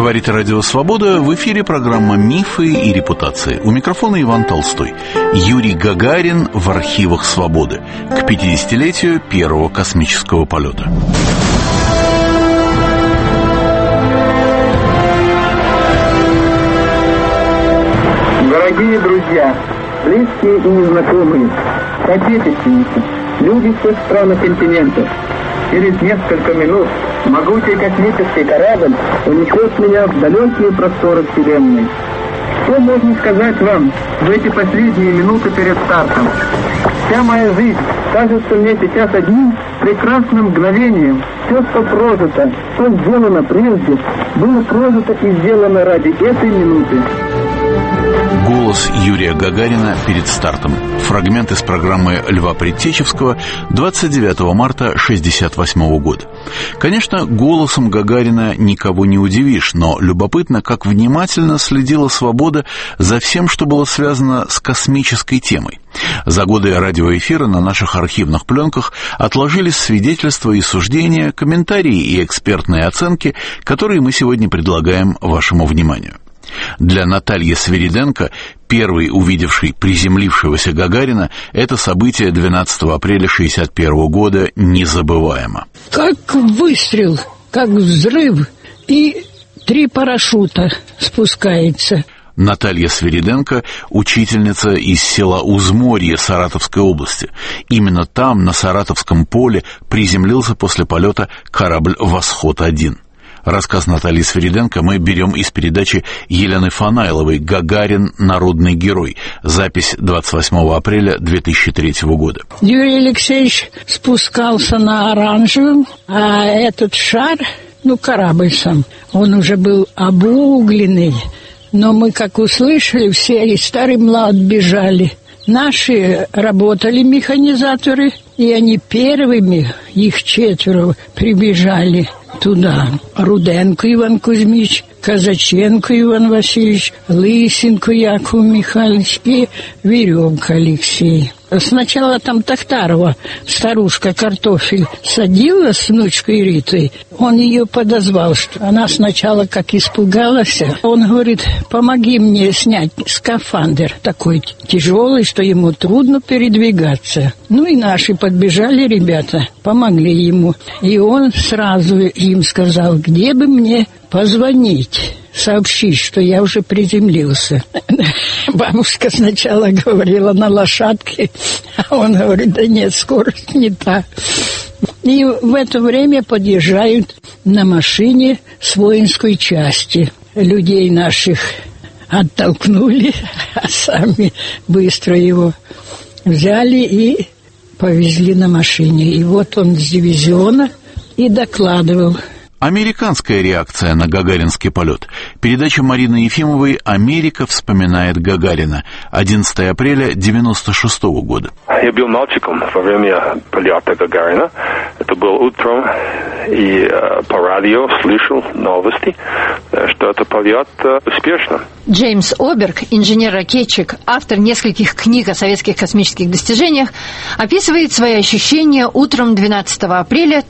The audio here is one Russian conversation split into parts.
Говорит Радио Свобода, в эфире программа «Мифы и репутации». У микрофона Иван Толстой. Юрий Гагарин в архивах Свободы к 50-летию первого космического полета. Дорогие друзья, близкие и незнакомые, соотечественники, люди всех стран и континентов, через несколько минут могучий космический корабль унесет меня в далекие просторы Вселенной. Что можно сказать вам в эти последние минуты перед стартом? Вся моя жизнь кажется мне сейчас одним прекрасным мгновением. Все, что прожито, что сделано прежде, было прожито и сделано ради этой минуты. Голос Юрия Гагарина перед стартом. Фрагмент из программы Льва Предтечевского 29 марта 1968 года. Конечно, голосом Гагарина никого не удивишь, но любопытно, как внимательно следила «Свобода» за всем, что было связано с космической темой. За годы радиоэфира на наших архивных пленках отложились свидетельства и суждения, комментарии и экспертные оценки, которые мы сегодня предлагаем вашему вниманию. Для Натальи Свириденко, первой увидевшей приземлившегося Гагарина, это событие 12 апреля 1961 года незабываемо. Как выстрел, как взрыв, и 3 парашюта спускается. Наталья Свириденко – учительница из села Узморье Саратовской области. Именно там, на Саратовском поле, приземлился после полета корабль «Восход-1». Рассказ Натальи Свириденко мы берем из передачи Елены Фанайловой «Гагарин. Народный герой». Запись 28 апреля 2003 года. Юрий Алексеевич спускался на оранжевом, а этот шар, корабль сам, он уже был обугленный. Но мы, как услышали, все и старый млад бежали. Наши работали механизаторы, и они первыми, их 4, прибежали туда. Руденко Иван Кузьмич, Казаченко Иван Васильевич, Лысенко Яков Михайлович и Веревка Алексей. Сначала там Тахтарова, старушка, картофель садила с внучкой Ритой. Он ее подозвал, что она сначала как испугалась. Он говорит: помоги мне снять скафандр такой тяжелый, что ему трудно передвигаться. И наши подбежали ребята, помогли ему. И он сразу им сказал: где бы мне позвонить, сообщить, что я уже приземлился. Бабушка сначала говорила на лошадке, а он говорит: да нет, скорость не та. И в это время подъезжают на машине с воинской части. Людей наших оттолкнули, а сами быстро его взяли и повезли на машине. И вот он с дивизиона и докладывал. Американская реакция на гагаринский полет. Передача Марины Ефимовой «Америка вспоминает Гагарина». 11 апреля 1996 года. Я был мальчиком во время полета Гагарина. Это было утром, и по радио слышал новости, что это полет успешно. Джеймс Оберг, инженер-ракетчик, автор нескольких книг о советских космических достижениях, описывает свои ощущения утром 12 апреля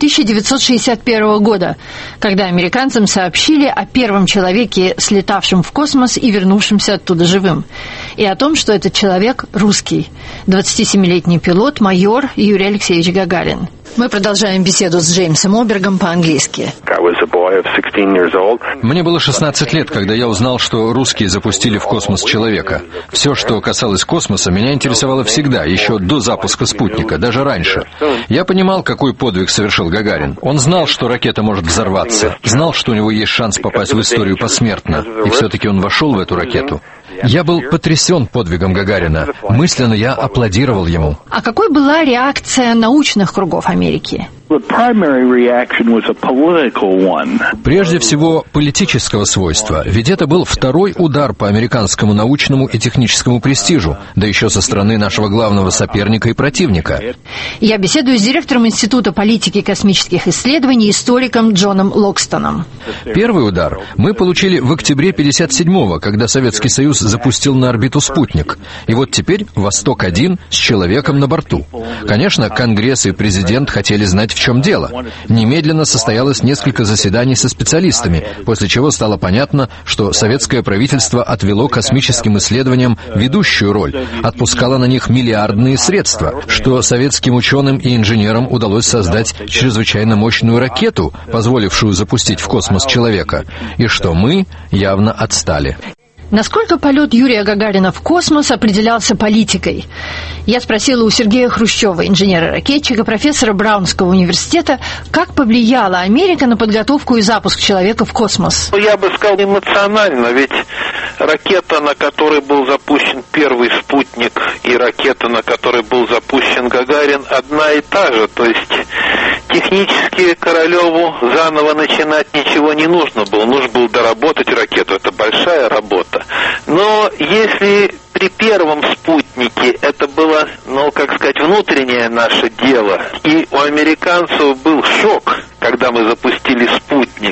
1961 года, когда американцам сообщили о первом человеке, слетавшем в космос и вернувшемся оттуда живым, и о том, что этот человек русский, 27-летний пилот, майор Юрий Алексеевич Гагарин. Мы продолжаем беседу с Джеймсом Обергом по-английски. Мне было 16 лет, когда я узнал, что русские запустили в космос человека. Все, что касалось космоса, меня интересовало всегда, еще до запуска спутника, даже раньше. Я понимал, какой подвиг совершил Гагарин. Он знал, что ракета может взорваться, знал, что у него есть шанс попасть в историю посмертно, и все-таки он вошел в эту ракету. Я был потрясен подвигом Гагарина. Мысленно я аплодировал ему. А какой была реакция научных кругов Америки? Прежде всего, политического свойства, ведь это был второй удар по американскому научному и техническому престижу, да еще со стороны нашего главного соперника и противника. Я беседую с директором Института политики и космических исследований, историком Джоном Локстоном. Первый удар мы получили в октябре 1957-го, когда Советский Союз запустил на орбиту спутник. И вот теперь «Восток-1» с человеком на борту. Конечно, Конгресс и президент хотели знать в чем дело. Немедленно состоялось несколько заседаний со специалистами, после чего стало понятно, что советское правительство отвело космическим исследованиям ведущую роль, отпускало на них миллиардные средства, что советским ученым и инженерам удалось создать чрезвычайно мощную ракету, позволившую запустить в космос человека, и что мы явно отстали. Насколько полет Юрия Гагарина в космос определялся политикой? Я спросила у Сергея Хрущева, инженера-ракетчика, профессора Браунского университета, как повлияла Америка на подготовку и запуск человека в космос. Я бы сказал, эмоционально, ведь ракета, на которой был запущен первый спутник, и ракета, на которой был запущен Гагарин, одна и та же. То есть технически Королеву заново начинать ничего не нужно было. Нужно было доработать ракету. Это большая работа. Но если при первом спутнике это было, внутреннее наше дело, и у американцев был шок, когда мы запустили спутник,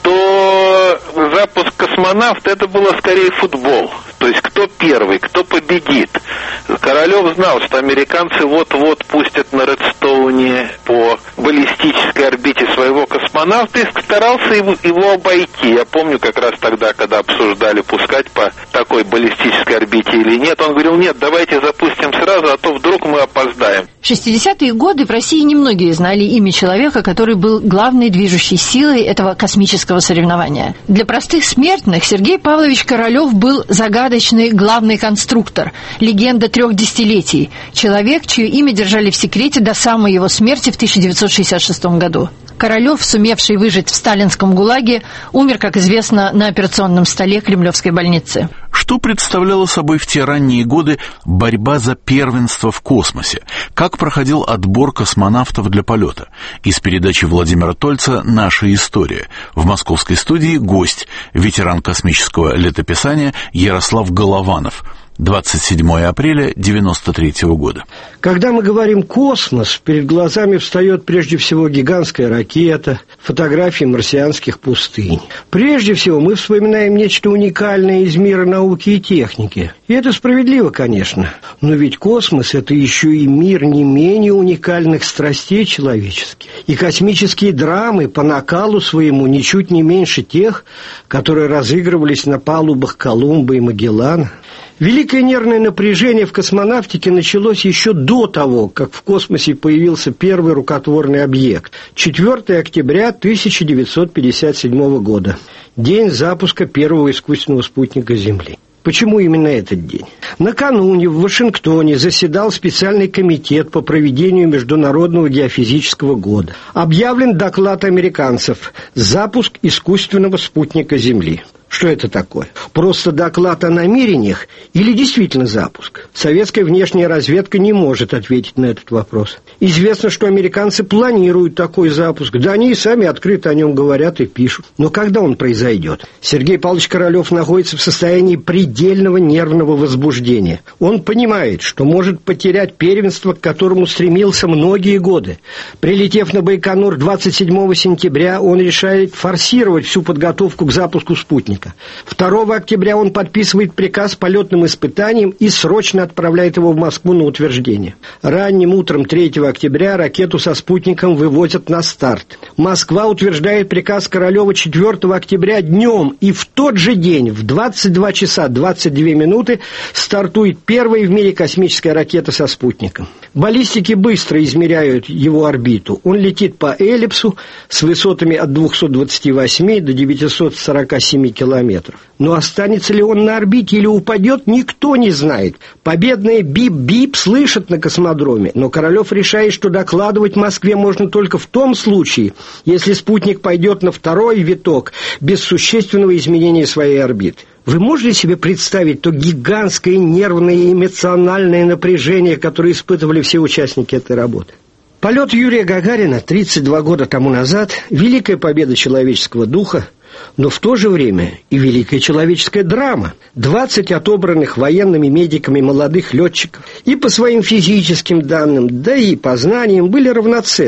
то запуск космонавта это было скорее футбол. То есть кто первый, кто победит. Королев знал, что американцы вот-вот пустят на Редстоуне по баллистической орбите своего космонавта, и старался его обойти. Я помню как раз тогда, когда обсуждали, пускать по такой баллистической орбите или нет, он говорил: нет, давайте запустим сразу, а то вдруг мы опоздаем. В 60-е годы в России немногие знали имя человека, который был главной движущей силой этого космического соревнования. Для простых смертных Сергей Павлович Королев был загадочный главный конструктор, легенда 3 десятилетий, человек, чье имя держали в секрете до самой его смерти в 1966 году. Королев, сумевший выжить в сталинском ГУЛАГе, умер, как известно, на операционном столе Кремлевской больницы. Что представляла собой в те ранние годы борьба за первенство в космосе? Как проходил отбор космонавтов для полета? Из передачи Владимира Тольца «Наша история». В московской студии гость, ветеран космического летописания Ярослав Голованов. 27 апреля 1993 года. Когда мы говорим «космос», перед глазами встает прежде всего гигантская ракета, фотографии марсианских пустынь. Прежде всего мы вспоминаем нечто уникальное из мира науки и техники. И это справедливо, конечно. Но ведь космос – это еще и мир не менее уникальных страстей человеческих. И космические драмы по накалу своему ничуть не меньше тех, которые разыгрывались на палубах Колумба и Магеллана. Великое нервное напряжение в космонавтике началось еще до того, как в космосе появился первый рукотворный объект. 4 октября 1957 года. День запуска первого искусственного спутника Земли. Почему именно этот день? Накануне в Вашингтоне заседал специальный комитет по проведению Международного геофизического года. Объявлен доклад американцев «Запуск искусственного спутника Земли». Что это такое? Просто доклад о намерениях или действительно запуск? Советская внешняя разведка не может ответить на этот вопрос. Известно, что американцы планируют такой запуск. Да они и сами открыто о нем говорят и пишут. Но когда он произойдет? Сергей Павлович Королев находится в состоянии предельного нервного возбуждения. Он понимает, что может потерять первенство, к которому стремился многие годы. Прилетев на Байконур 27 сентября, он решает форсировать всю подготовку к запуску спутника. 2 октября он подписывает приказ полетным испытаниям и срочно отправляет его в Москву на утверждение. Ранним утром 3 октября ракету со спутником вывозят на старт. Москва утверждает приказ Королева 4 октября днем, и в тот же день в 22 часа 22 минуты стартует первая в мире космическая ракета со спутником. Баллистики быстро измеряют его орбиту. Он летит по эллипсу с высотами от 228 до 947 километров. Но останется ли он на орбите или упадет, никто не знает. Победное бип-бип слышат на космодроме, но Королев решает, что докладывать Москве можно только в том случае, если спутник пойдет на второй виток без существенного изменения своей орбиты. Вы можете себе представить то гигантское нервное и эмоциональное напряжение, которое испытывали все участники этой работы? Полет Юрия Гагарина 32 года тому назад – великая победа человеческого духа, но в то же время и великая человеческая драма. 20 отобранных военными медиками молодых летчиков и по своим физическим данным, да и по знаниям были равноценны.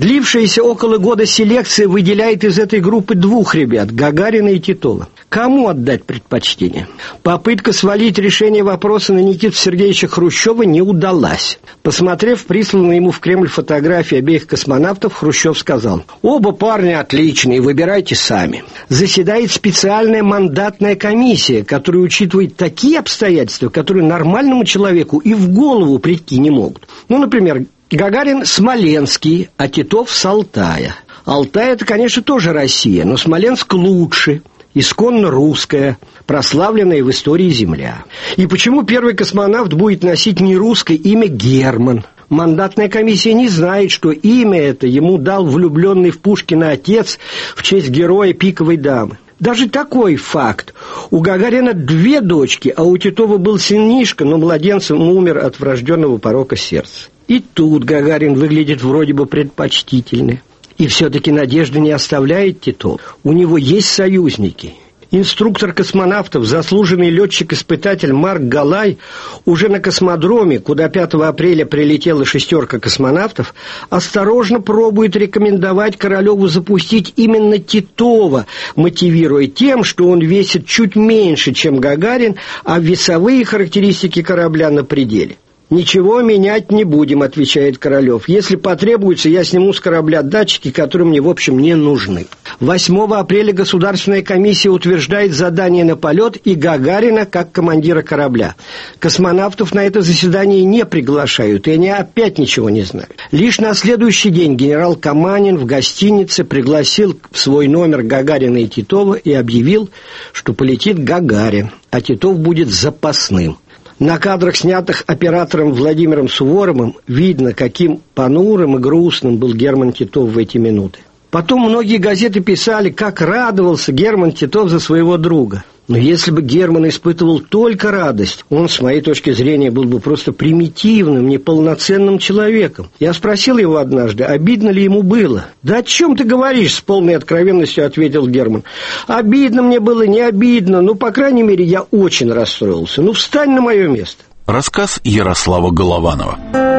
Длившаяся около года селекция выделяет из этой группы двух ребят – Гагарина и Титова. Кому отдать предпочтение? Попытка свалить решение вопроса на Никиту Сергеевича Хрущева не удалась. Посмотрев присланные ему в Кремль фотографии обеих космонавтов, Хрущев сказал: «Оба парня отличные, выбирайте сами». Заседает специальная мандатная комиссия, которая учитывает такие обстоятельства, которые нормальному человеку и в голову прийти не могут. Ну, например, Гагарин смоленский, а Титов с Алтая. Алтай – это, конечно, тоже Россия, но Смоленск лучше. Исконно русская, прославленная в истории земля. И почему первый космонавт будет носить не русское имя Герман? Мандатная комиссия не знает, что имя это ему дал влюбленный в Пушкина отец в честь героя «Пиковой дамы». Даже такой факт. У Гагарина 2 дочки, а у Титова был сынишка, но младенцем умер от врожденного порока сердца. И тут Гагарин выглядит вроде бы предпочтительно. И все-таки надежда не оставляет Титов. У него есть союзники. Инструктор космонавтов, заслуженный летчик-испытатель Марк Галай, уже на космодроме, куда 5 апреля прилетела 6 космонавтов, осторожно пробует рекомендовать Королеву запустить именно Титова, мотивируя тем, что он весит чуть меньше, чем Гагарин, а весовые характеристики корабля на пределе. «Ничего менять не будем», — отвечает Королев. «Если потребуется, я сниму с корабля датчики, которые мне, в общем, не нужны». 8 апреля Государственная комиссия утверждает задание на полет и Гагарина как командира корабля. Космонавтов на это заседание не приглашают, и они опять ничего не знают. Лишь на следующий день генерал Каманин в гостинице пригласил в свой номер Гагарина и Титова и объявил, что полетит Гагарин, а Титов будет запасным. На кадрах, снятых оператором Владимиром Суворовым, видно, каким понурым и грустным был Герман Титов в эти минуты. Потом многие газеты писали, как радовался Герман Титов за своего друга. Но если бы Герман испытывал только радость, он, с моей точки зрения, был бы просто примитивным, неполноценным человеком. Я спросил его однажды, обидно ли ему было. «Да о чем ты говоришь?» — с полной откровенностью ответил Герман. «Обидно мне было, не обидно, но, по крайней мере, я очень расстроился. Ну, встань на мое место». Рассказ Ярослава Голованова.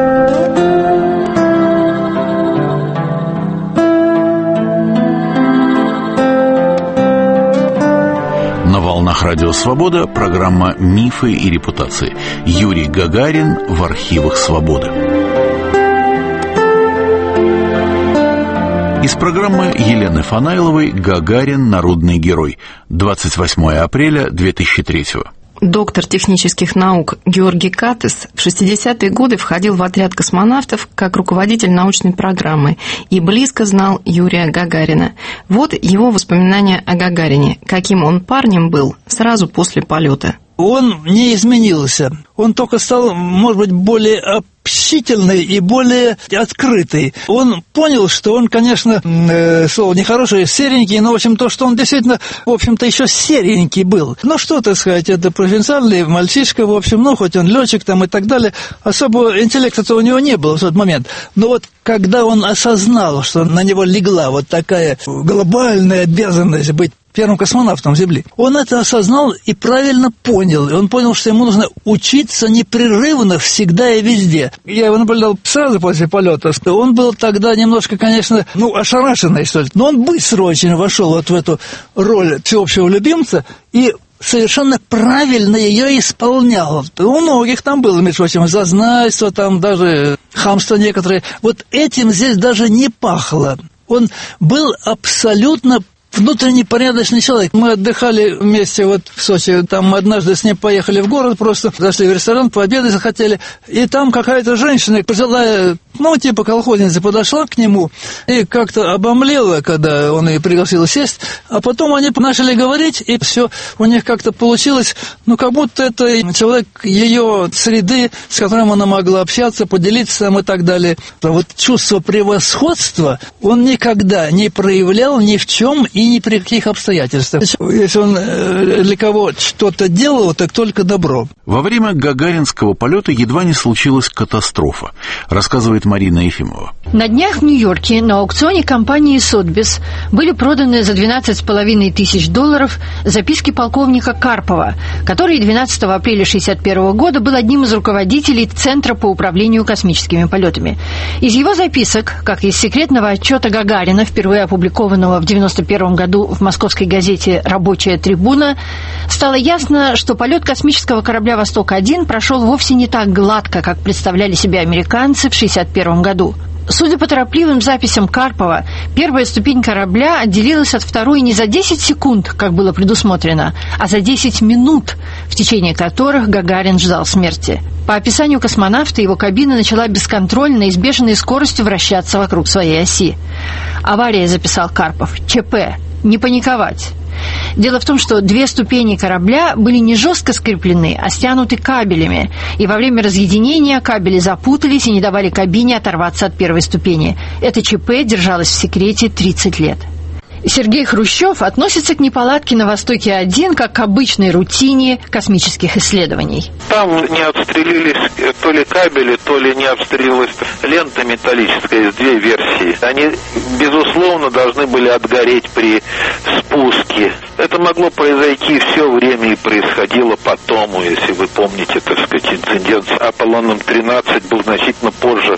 На волнах Радио Свобода программа «Мифы и репутации». Юрий Гагарин в архивах Свободы. Из программы Елены Фанайловой «Гагарин. Народный герой». 28 апреля 2003. Доктор технических наук Георгий Катес в 60-е годы входил в отряд космонавтов как руководитель научной программы и близко знал Юрия Гагарина. Вот его воспоминания о Гагарине, каким он парнем был сразу после полета. Он не изменился. Он только стал, может быть, более общительный и более открытый. Он понял, что он, конечно, слово нехорошее, серенький, но, в общем, то, что он действительно, в общем-то, еще серенький был. Ну, что, так сказать, это провинциальный мальчишка, в общем, ну, хоть он летчик там и так далее, особо интеллекта-то у него не было в тот момент. Но вот когда он осознал, что на него легла вот такая глобальная обязанность быть первым космонавтом Земли, он это осознал и правильно понял. И он понял, что ему нужно учиться непрерывно всегда и везде. Я его наблюдал сразу после полета. Он был тогда немножко, конечно, ошарашенный, что ли. Но он быстро очень вошел вот в эту роль всеобщего любимца и совершенно правильно ее исполнял. У многих там было, между прочим, зазнайство, там даже хамство некоторые. Вот этим здесь даже не пахло. Он был абсолютно внутренне порядочный человек. Мы отдыхали вместе вот в Сочи. Там мы однажды с ним поехали в город, просто зашли в ресторан, пообедать захотели. И там какая-то женщина, пожилая, типа колхозница, подошла к нему и как-то обомлела, когда он ее пригласил сесть. А потом они начали говорить, и все у них как-то получилось, как будто это человек ее среды, с которым она могла общаться, поделиться там и так далее. Вот чувство превосходства он никогда не проявлял ни в чем и ни при каких обстоятельствах. Если он для кого что-то делал, так только добро. Во время гагаринского полета едва не случилась катастрофа, рассказывает Марина Ефимова. На днях в Нью-Йорке на аукционе компании «Сотбис» были проданы за $12,5 тысяч записки полковника Карпова, который 12 апреля 1961 года был одним из руководителей Центра по управлению космическими полетами. Из его записок, как из секретного отчета Гагарина, впервые опубликованного в 1991 году в московской газете «Рабочая трибуна», стало ясно, что полет космического корабля «Восток-1» прошел вовсе не так гладко, как представляли себе американцы в 1961 году. Судя по торопливым записям Карпова, первая ступень корабля отделилась от второй не за 10 секунд, как было предусмотрено, а за 10 минут, в течение которых Гагарин ждал смерти. По описанию космонавта, его кабина начала бесконтрольно и с бешеной скоростью вращаться вокруг своей оси. «Авария», — записал Карпов, — «ЧП, не паниковать». Дело в том, что 2 ступени корабля были не жестко скреплены, а стянуты кабелями, и во время разъединения кабели запутались и не давали кабине оторваться от первой ступени. Это ЧП держалось в секрете 30 лет. Сергей Хрущев относится к неполадке на «Востоке-1» как к обычной рутине космических исследований. Там не обстрелились то ли кабели, то ли не обстрелилась лента металлическая, из 2 версии. Они, безусловно, должны были отгореть при спуске. Это могло произойти все время и происходило потом. Если вы помните, так сказать, инцидент с Аполлоном-13 был значительно позже.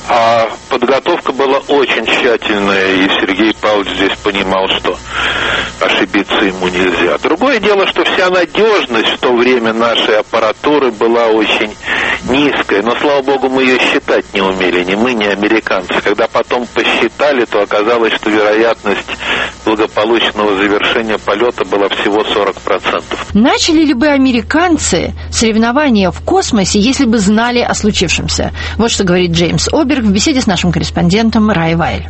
А подготовка была очень тщательная, и Сергей Павлович здесь понимал, что ошибиться ему нельзя. Другое дело, что вся надежность в то время нашей аппаратуры была очень низкая. Но, слава богу, мы ее считать не умели, ни мы, ни американцы. Когда потом посчитали, то оказалось, что вероятность благополучного завершения полета была всего 40%. Начали ли бы американцы соревнования в космосе, если бы знали о случившемся? Вот что говорит Джеймс Оберг в беседе с нашим корреспондентом Рай Вайль.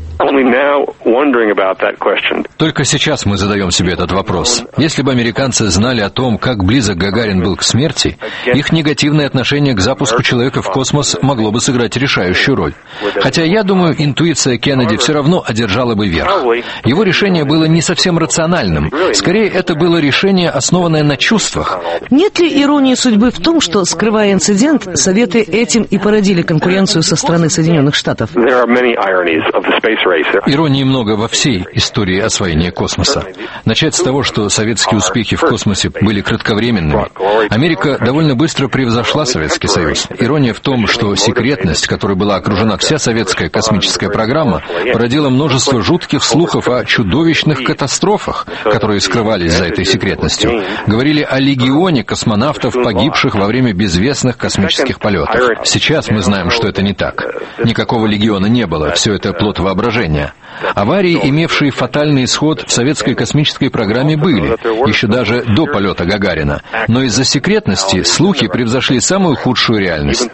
Только сейчас мы задаем себе этот вопрос. Если бы американцы знали о том, как близок Гагарин был к смерти, их негативное отношение к запуску человека в космос могло бы сыграть решающую роль. Хотя, я думаю, интуиция Кеннеди все равно одержала бы верх. Его решение было не совсем рациональным. Скорее, это было решение, основанное на чувствах. Нет ли иронии судьбы в том, что, скрывая инцидент, Советы этим и породили конкуренцию со стороны Соединенных Штатов? Иронии много во всей истории освоения космоса. Начать с того, что советские успехи в космосе были кратковременными. Америка довольно быстро превзошла Советский Союз. Ирония в том, что секретность, которой была окружена вся советская космическая программа, породила множество жутких слухов о чудовищных катастрофах, которые скрывались за этой секретностью. Говорили о легионе космонавтов, погибших во время безвестных космических полетов. Сейчас мы знаем, что это не так. Никакого легиона не было, все это плод воображения. Аварии, имевшие фатальный исход в советской космической программе, были, еще даже до полета Гагарина. Но из-за секретности слухи превзошли самую худшую реальность.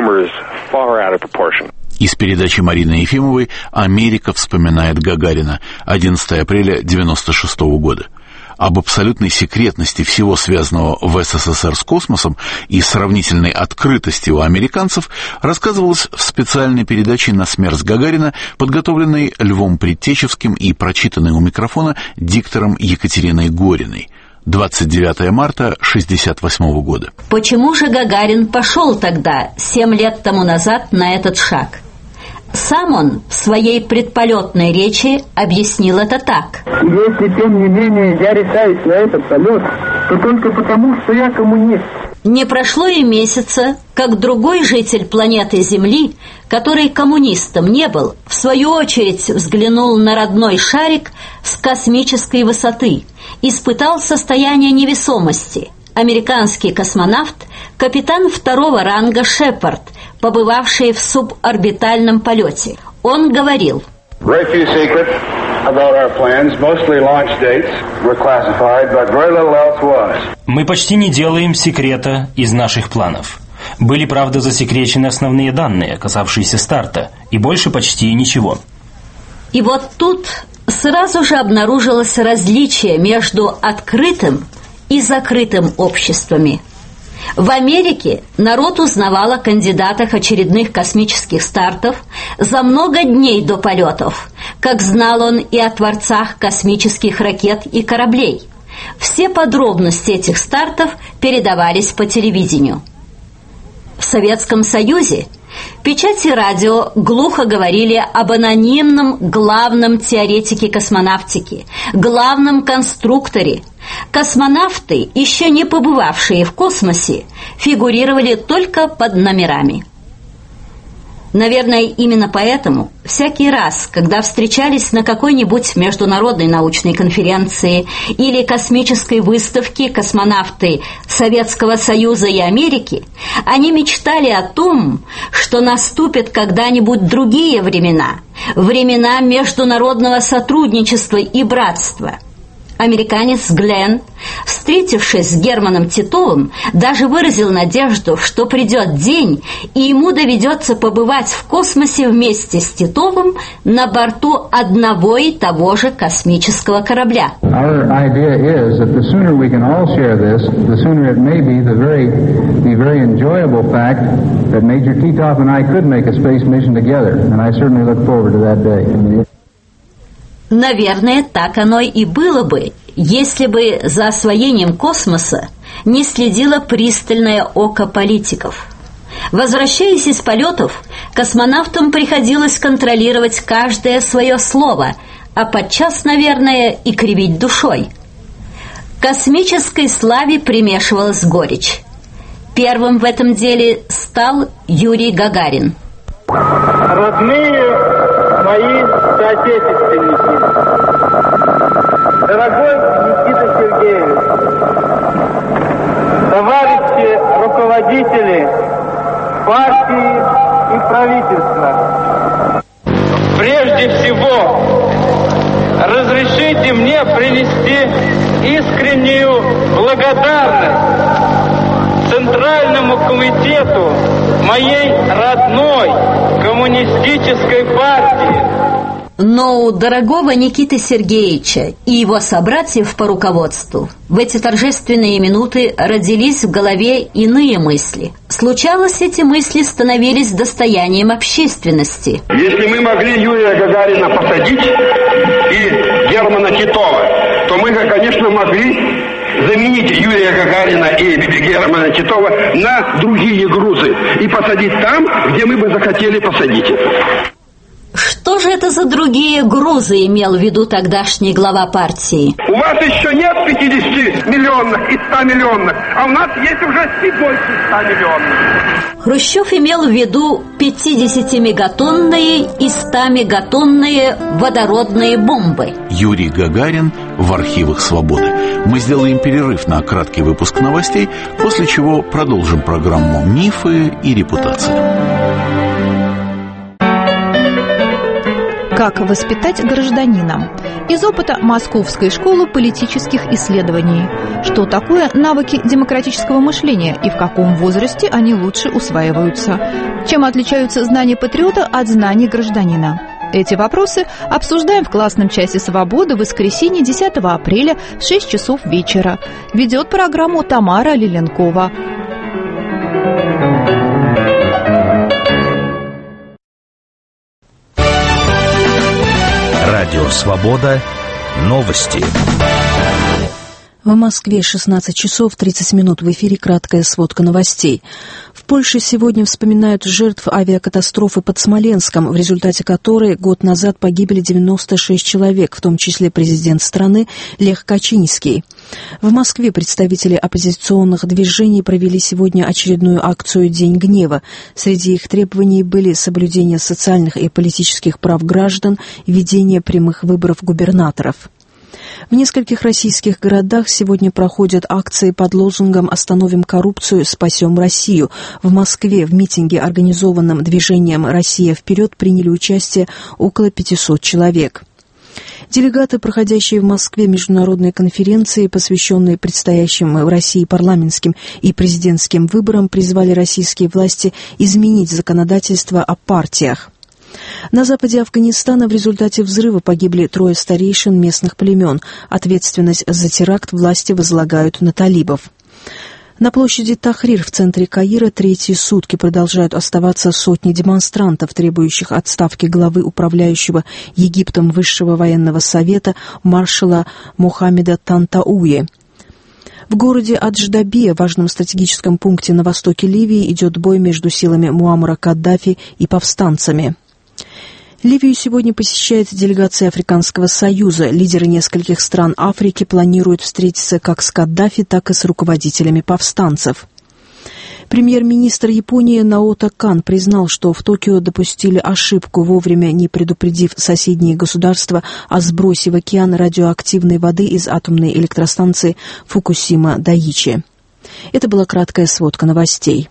Из передачи Марины Ефимовой «Америка вспоминает Гагарина», 11 апреля 1996 года. Об абсолютной секретности всего связанного в СССР с космосом и сравнительной открытости у американцев рассказывалось в специальной передаче «На смерть Гагарина», подготовленной Львом Предтечевским и прочитанной у микрофона диктором Екатериной Гориной. 29 марта 1968 года. Почему же Гагарин пошел тогда, 7 лет тому назад, на этот шаг? Сам он в своей предполетной речи объяснил это так. Если, тем не менее, я решаюсь на этот полет, то только потому, что я коммунист. Не прошло и месяца, как другой житель планеты Земли, который коммунистом не был, в свою очередь взглянул на родной шарик с космической высоты, испытал состояние невесомости. Американский космонавт, капитан 2-го ранга Шепард, побывавший в суборбитальном полете. Он говорил: мы почти не делаем секрета из наших планов. Были, правда, засекречены основные данные, касавшиеся старта, и больше почти ничего. И вот тут сразу же обнаружилось различие между открытым и закрытым обществами. В Америке народ узнавал о кандидатах очередных космических стартов за много дней до полетов, как знал он и о творцах космических ракет и кораблей. Все подробности этих стартов передавались по телевидению. В Советском Союзе Печать и радио глухо говорили об анонимном главном теоретике космонавтики, главном конструкторе. Космонавты, еще не побывавшие в космосе, фигурировали только под номерами. Наверное, именно поэтому всякий раз, когда встречались на какой-нибудь международной научной конференции или космической выставке космонавты Советского Союза и Америки, они мечтали о том, что наступят когда-нибудь другие времена, времена международного сотрудничества и братства. Американец Гленн, встретившись с Германом Титовым, даже выразил надежду, что придет день, и ему доведется побывать в космосе вместе с Титовым на борту одного и того же космического корабля. Наверное, так оно и было бы, если бы за освоением космоса не следило пристальное око политиков. Возвращаясь из полетов, космонавтам приходилось контролировать каждое свое слово, а подчас, наверное, и кривить душой. К космической славе примешивалась горечь. Первым в этом деле стал Юрий Гагарин. Родные мои соотечественники, дорогой Никита Сергеевич, товарищи руководители партии и правительства, прежде всего разрешите мне принести искреннюю благодарность Центральному комитету моей родной коммунистической партии. Но у дорогого Никиты Сергеевича и его собратьев по руководству в эти торжественные минуты родились в голове иные мысли. Случалось, эти мысли становились достоянием общественности. Если мы могли Юрия Гагарина посадить и Германа Титова, то мы, конечно, могли заменить Юрия Гагарина и Германа Титова на другие грузы и посадить там, где мы бы захотели посадить. Что же это за другие грузы имел в виду тогдашний глава партии? У вас еще нет 50 миллионных и 100 миллионных, а у нас есть уже и больше 100 миллионных. Хрущев имел в виду 50-мегатонные и 100-мегатонные водородные бомбы. Юрий Гагарин в архивах «Свободы». Мы сделаем перерыв на краткий выпуск новостей, после чего продолжим программу «Мифы и репутация». Как воспитать гражданина? Из опыта Московской школы политических исследований. Что такое навыки демократического мышления и в каком возрасте они лучше усваиваются? Чем отличаются знания патриота от знаний гражданина? Эти вопросы обсуждаем в классном часе «Свободы» в воскресенье 10 апреля в 6 часов вечера. Ведет программу Тамара Лиленкова. Радио «Свобода». Новости. В Москве 16 часов 30 минут. В эфире краткая сводка новостей. В Польше сегодня вспоминают жертв авиакатастрофы под Смоленском, в результате которой год назад погибли 96 человек, в том числе президент страны Лех Качинский. В Москве представители оппозиционных движений провели сегодня очередную акцию «День гнева». Среди их требований были соблюдение социальных и политических прав граждан, ведение прямых выборов губернаторов. В нескольких российских городах сегодня проходят акции под лозунгом «Остановим коррупцию, спасем Россию». В Москве в митинге, организованном движением «Россия вперед», приняли участие около 500 человек. Делегаты, проходящие в Москве международные конференции, посвященные предстоящим в России парламентским и президентским выборам, призвали российские власти изменить законодательство о партиях. На западе Афганистана в результате взрыва погибли 3 старейшин местных племен. Ответственность за теракт власти возлагают на талибов. На площади Тахрир в центре Каира третьи сутки продолжают оставаться сотни демонстрантов, требующих отставки главы управляющего Египтом Высшего военного совета маршала Мохаммеда Тантауи. В городе Адждабе, важном стратегическом пункте на востоке Ливии, идет бой между силами Муаммара Каддафи и повстанцами. Ливию сегодня посещает делегация Африканского союза. Лидеры нескольких стран Африки планируют встретиться как с Каддафи, так и с руководителями повстанцев. Премьер-министр Японии Наото Кан признал, что в Токио допустили ошибку, вовремя не предупредив соседние государства о сбросе в океан радиоактивной воды из атомной электростанции Фукусима-Дайичи. Это была краткая сводка новостей.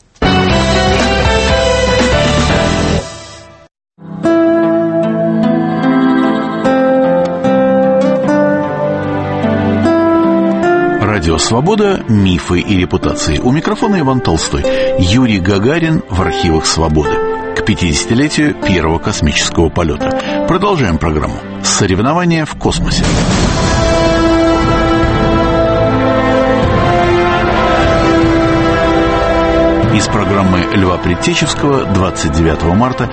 Радио «Свобода. Мифы и репутации». У микрофона Иван Толстой. Юрий Гагарин в архивах «Свободы». К 50-летию первого космического полета. Продолжаем программу. Соревнования в космосе. Из программы Льва Предтечевского 29 марта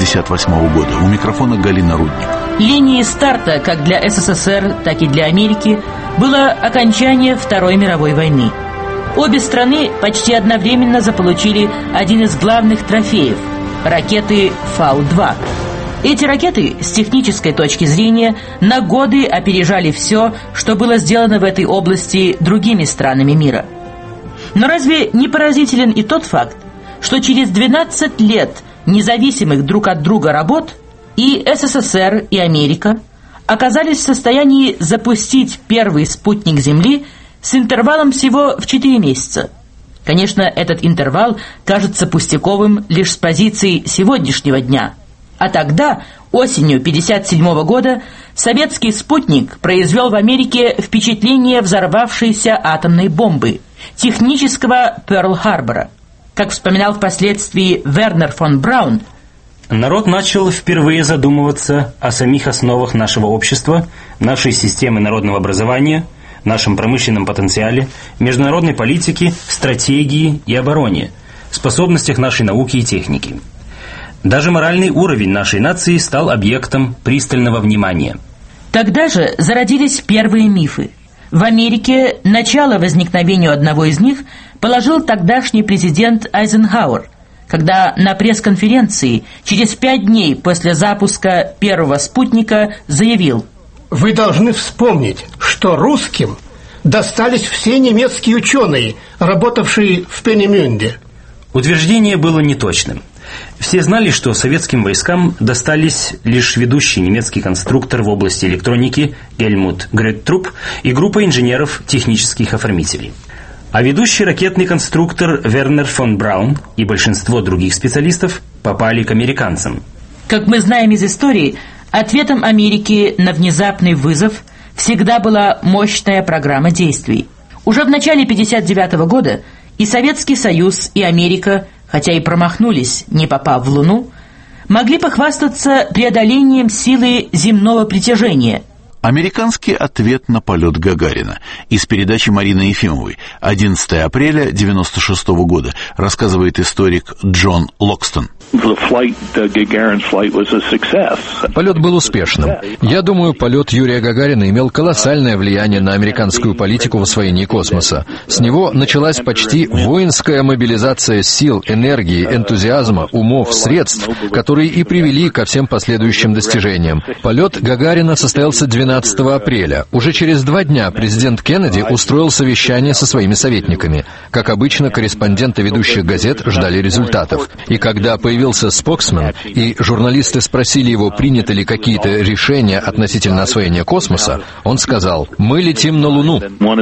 1968 года. У микрофона Галина Рудник. Линией старта как для СССР, так и для Америки было окончание Второй мировой войны. Обе страны почти одновременно заполучили один из главных трофеев – ракеты Фау-2. Эти ракеты, с технической точки зрения, на годы опережали все, что было сделано в этой области другими странами мира. Но разве не поразителен и тот факт, что через 12 лет независимых друг от друга работ и СССР, и Америка оказались в состоянии запустить первый спутник Земли с интервалом всего в 4 месяца. Конечно, этот интервал кажется пустяковым лишь с позиции сегодняшнего дня. А тогда, осенью 1957 года, советский спутник произвел в Америке впечатление взорвавшейся атомной бомбы, технического Пёрл-Харбора. Как вспоминал впоследствии Вернер фон Браун, народ начал впервые задумываться о самих основах нашего общества, нашей системы народного образования, нашем промышленном потенциале, международной политике, стратегии и обороне, способностях нашей науки и техники. Даже моральный уровень нашей нации стал объектом пристального внимания. Тогда же зародились первые мифы. В Америке начало возникновению одного из них положил тогдашний президент Айзенхауэр, когда на пресс-конференции через 5 дней после запуска первого спутника заявил: «Вы должны вспомнить, что русским достались все немецкие ученые, работавшие в Пенемюнде». Утверждение было неточным. Все знали, что советским войскам достались лишь ведущий немецкий конструктор в области электроники Гельмут Греттруп и группа инженеров технических оформителей. А ведущий ракетный конструктор Вернер фон Браун и большинство других специалистов попали к американцам. Как мы знаем из истории, ответом Америки на внезапный вызов всегда была мощная программа действий. Уже в начале 1959 года и Советский Союз, и Америка, хотя и промахнулись, не попав в Луну, могли похвастаться преодолением силы земного притяжения. Американский ответ на полет Гагарина. Из передачи Марины Ефимовой. 11 апреля 1996 года. Рассказывает историк Джон Локстон. Полет был успешным. Я думаю, полет Юрия Гагарина имел колоссальное влияние на американскую политику в освоении космоса. С него началась почти воинская мобилизация сил, энергии, энтузиазма, умов, средств, которые и привели ко всем последующим достижениям. Полет Гагарина состоялся 12 апреля. Уже через 2 дня президент Кеннеди устроил совещание со своими советниками. Как обычно, корреспонденты ведущих газет ждали результатов. И когда появился споксмен, и журналисты спросили его, приняты ли какие-то решения относительно освоения космоса, он сказал: «Мы летим на Луну».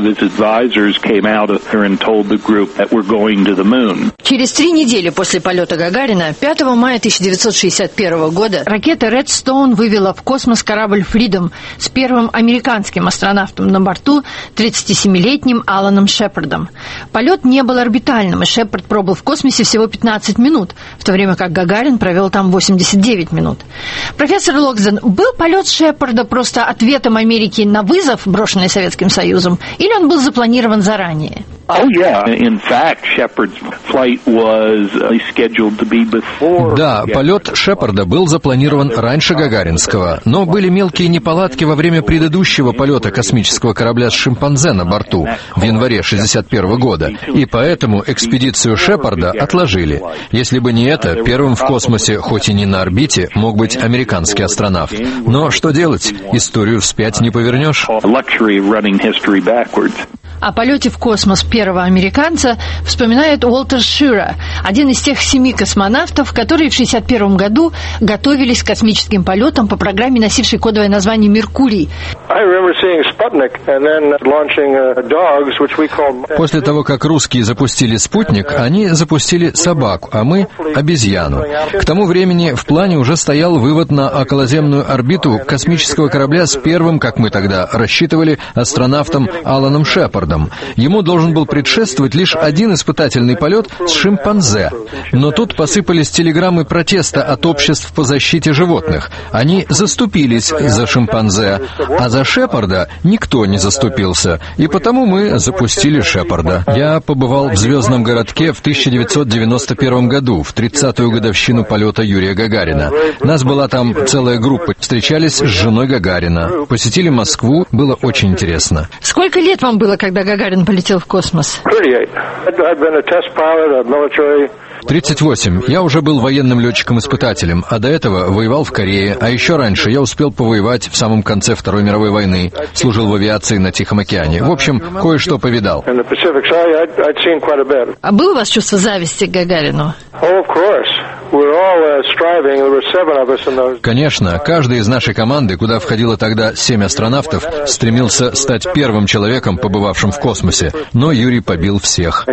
Через 3 недели после полета Гагарина, 5 мая 1961 года, ракета Redstone вывела в космос корабль «Фридом» с первым американским астронавтом на борту, 37-летним Аланом Шепардом. Полет не был орбитальным, и Шепард пробыл в космосе всего 15 минут, в то время как Гагарин провел там 89 минут. Профессор Локсден, был полет Шепарда просто ответом Америки на вызов, брошенный Советским Союзом, или он был запланирован заранее? Да, полет Шепарда был запланирован раньше гагаринского, но были мелкие неполадки во время предыдущего полета космического корабля с шимпанзе на борту в январе 1961 года, и поэтому экспедицию Шепарда отложили. Если бы не это, первым в космосе, хоть и не на орбите, мог быть американский астронавт. Но что делать? Историю вспять не повернешь. О полете в космос первого американца вспоминает Уолтер Шира, один из тех 7 космонавтов, которые в 1961 году готовились к космическим полетам по программе, носившей кодовое название «Меркурий». После того, как русские запустили спутник, они запустили собаку, а мы — обезьяну. К тому времени в плане уже стоял вывод на околоземную орбиту космического корабля с первым, как мы тогда рассчитывали, астронавтом Аланом Шепардом. Ему должен был предшествовать лишь один испытательный полет с шимпанзе. Но тут посыпались телеграммы протеста от обществ по защите животных. Они заступились за шимпанзе, а за Шепарда никто не заступился. И потому мы запустили Шепарда. Я побывал в звездном городке в 1991 году, в 30-ю годовщину полета Юрия Гагарина. Нас была там целая группа. Встречались с женой Гагарина. Посетили Москву. Было очень интересно. Сколько лет вам было, когда Гагарин полетел в космос? 38. Я уже был военным летчиком-испытателем, а до этого воевал в Корее, а еще раньше я успел повоевать в самом конце Второй мировой войны, служил в авиации на Тихом океане. В общем, кое-что повидал. А было у вас чувство зависти к Гагарину? Конечно, каждый из нашей команды, куда входило тогда 7 астронавтов, стремился стать первым человеком, побывавшим в космосе, но Юрий побил всех.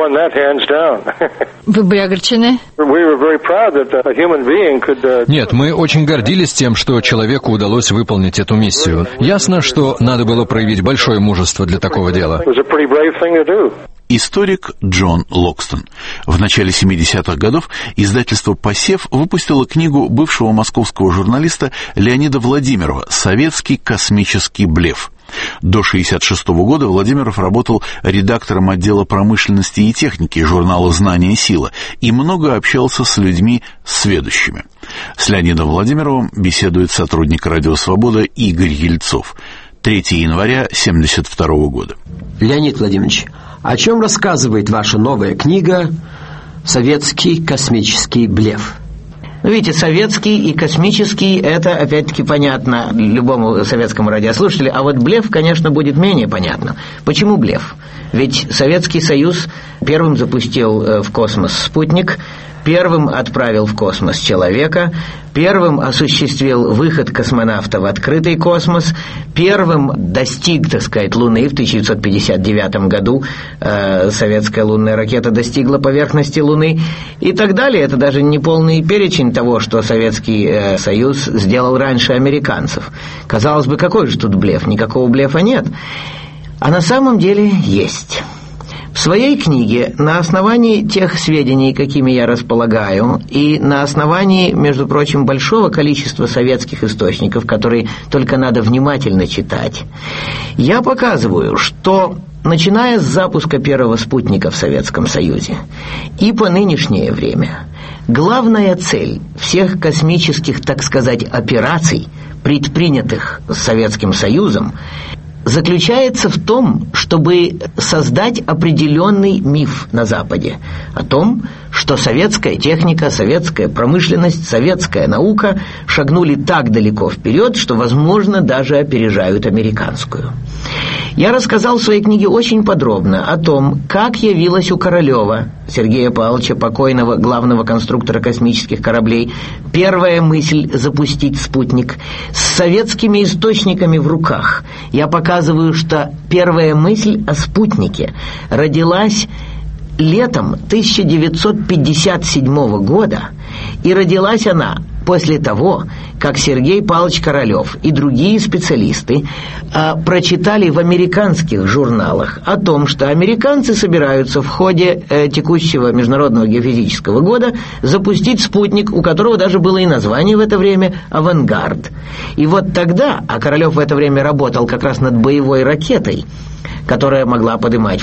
Вы были огорчены? Нет, мы очень гордились тем, что человеку удалось выполнить эту миссию. Ясно, что надо было проявить большое мужество для такого дела. Историк Джон Локстон. В начале 70-х годов издательство «Посев» выпустило книгу бывшего московского журналиста Леонида Владимирова «Советский космический блеф». До 1966 года Владимиров работал редактором отдела промышленности и техники журнала «Знание и сила» и много общался с людьми сведущими. С Леонидом Владимировым беседует сотрудник «Радио Свобода» Игорь Ельцов. 3 января 1972 года. Леонид Владимирович, о чем рассказывает ваша новая книга «Советский космический блеф»? Ну, видите, советский и космический — это, опять-таки, понятно любому советскому радиослушателю, а вот блеф, конечно, будет менее понятно. Почему блеф? Ведь Советский Союз первым запустил в космос спутник, первым отправил в космос человека, первым осуществил выход космонавта в открытый космос, первым достиг, так сказать, Луны. В 1959 году советская лунная ракета достигла поверхности Луны и так далее. Это даже не полный перечень того, что Советский Союз сделал раньше американцев. Казалось бы, какой же тут блеф? Никакого блефа нет. А на самом деле есть. В своей книге на основании тех сведений, какими я располагаю, и на основании, между прочим, большого количества советских источников, которые только надо внимательно читать, я показываю, что, начиная с запуска первого спутника в Советском Союзе и по нынешнее время, главная цель всех космических, так сказать, операций, предпринятых Советским Союзом, заключается в том, чтобы создать определенный миф на Западе о том, что советская техника, советская промышленность, советская наука шагнули так далеко вперед, что, возможно, даже опережают американскую. Я рассказал в своей книге очень подробно о том, как явилась у Королева, Сергея Павловича, покойного главного конструктора космических кораблей, первая мысль запустить спутник. С советскими источниками в руках я показываю, что первая мысль о спутнике родилась летом 1957 года, и родилась она после того, как Сергей Павлович Королев и другие специалисты прочитали в американских журналах о том, что американцы собираются в ходе текущего Международного геофизического года запустить спутник, у которого даже было и название в это время «Авангард». И вот тогда, а Королев в это время работал как раз над боевой ракетой, которая могла поднимать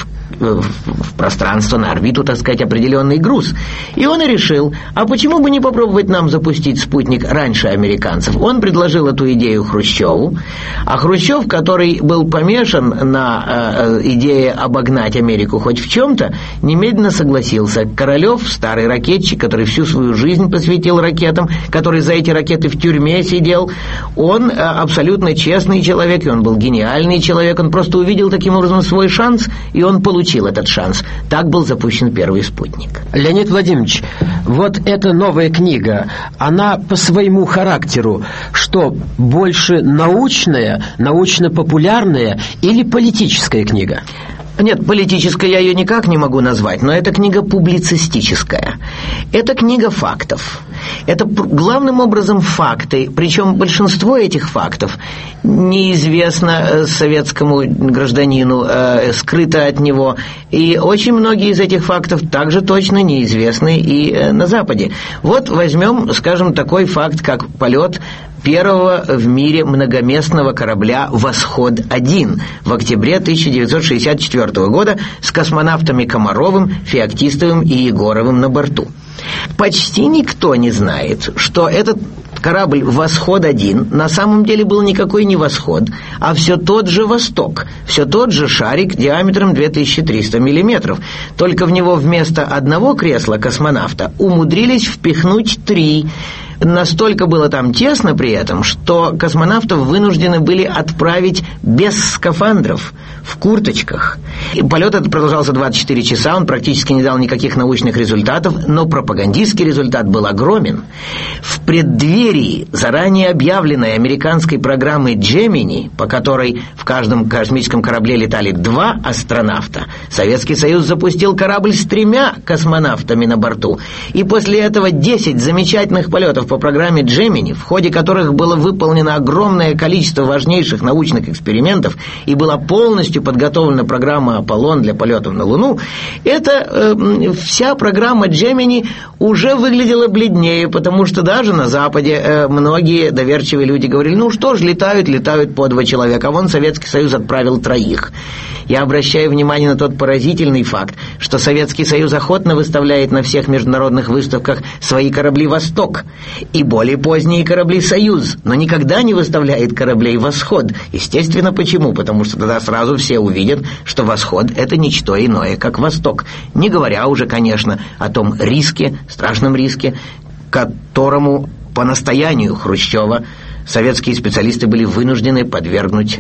в пространство, на орбиту, так сказать, определенный груз. И он и решил, а почему бы не попробовать нам запустить спутник раньше американцев? Он предложил эту идею Хрущеву, а Хрущев, который был помешан на идее обогнать Америку хоть в чем-то, немедленно согласился. Королев, старый ракетчик, который всю свою жизнь посвятил ракетам, который за эти ракеты в тюрьме сидел, он абсолютно честный человек, и он был гениальный человек, он просто увидел таким образом свой шанс, и он получил этот шанс. Так был запущен первый спутник. Леонид Владимирович, вот эта новая книга, она по своему характеру, что больше научная, научно-популярная или политическая книга? Нет, политической я ее никак не могу назвать, но это книга публицистическая. Это книга фактов. Это главным образом факты, причем большинство этих фактов неизвестно советскому гражданину, скрыто от него. И очень многие из этих фактов также точно неизвестны и на Западе. Вот возьмем, скажем, такой факт, как полет первого в мире многоместного корабля «Восход-1» в октябре 1964 года с космонавтами Комаровым, Феоктистовым и Егоровым на борту. Почти никто не знает, что этот корабль «Восход-1» на самом деле был никакой не «Восход», а все тот же «Восток», все тот же шарик диаметром 2300 миллиметров. Только в него вместо одного кресла космонавта умудрились впихнуть 3. Настолько было там тесно при этом, что космонавтов вынуждены были отправить без скафандров, в курточках. И полет этот продолжался 24 часа, он практически не дал никаких научных результатов, но пропагандистский результат был огромен. В преддверии заранее объявленной американской программы «Джемини», по которой в каждом космическом корабле летали 2 астронавта, Советский Союз запустил корабль с 3 космонавтами на борту. И после этого 10 замечательных полетов по программе «Джемини», в ходе которых было выполнено огромное количество важнейших научных экспериментов и была полностью подготовлена программа «Аполлон» для полетов на Луну, вся программа «Джемини» уже выглядела бледнее, потому что даже на Западе многие доверчивые люди говорили, ну что ж, летают по 2 человека, а вон Советский Союз отправил 3. Я обращаю внимание на тот поразительный факт, что Советский Союз охотно выставляет на всех международных выставках свои корабли «Восток» и более поздние корабли «Союз», но никогда не выставляет кораблей «Восход». Естественно, почему? Потому что тогда сразу все увидят, что «Восход» — это ничто иное, как «Восток». Не говоря уже, конечно, о том риске, страшном риске, которому по настоянию Хрущева советские специалисты были вынуждены подвергнуть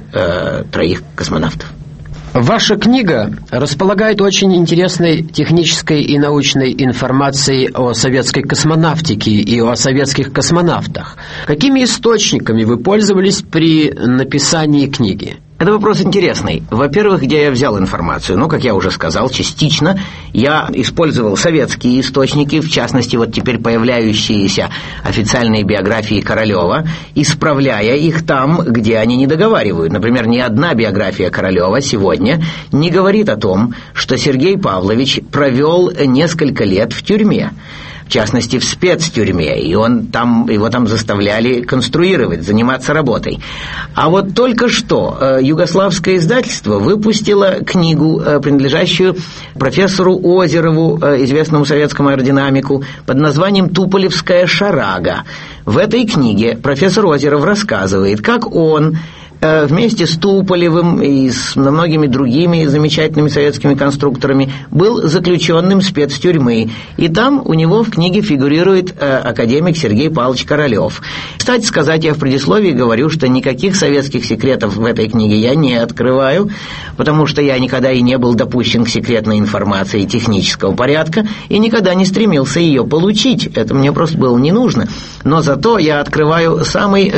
3 космонавтов. Ваша книга располагает очень интересной технической и научной информацией о советской космонавтике и о советских космонавтах. Какими источниками вы пользовались при написании книги? Это вопрос интересный. Во-первых, где я взял информацию? Ну, как я уже сказал, частично я использовал советские источники, в частности, вот теперь появляющиеся официальные биографии Королева, исправляя их там, где они не договаривают. Например, ни одна биография Королева сегодня не говорит о том, что Сергей Павлович провел несколько лет в тюрьме. В частности, в спецтюрьме, и его там заставляли конструировать, заниматься работой. А вот только что югославское издательство выпустило книгу, принадлежащую профессору Озерову, известному советскому аэродинамику, под названием «Туполевская шарага». В этой книге профессор Озеров рассказывает, как он вместе с Туполевым и с многими другими замечательными советскими конструкторами был заключенным спецтюрьмы. И там у него в книге фигурирует академик Сергей Павлович Королев. Кстати сказать, я в предисловии говорю, что никаких советских секретов в этой книге я не открываю, потому что я никогда и не был допущен к секретной информации технического порядка и никогда не стремился ее получить. Это мне просто было не нужно. Но зато я открываю самый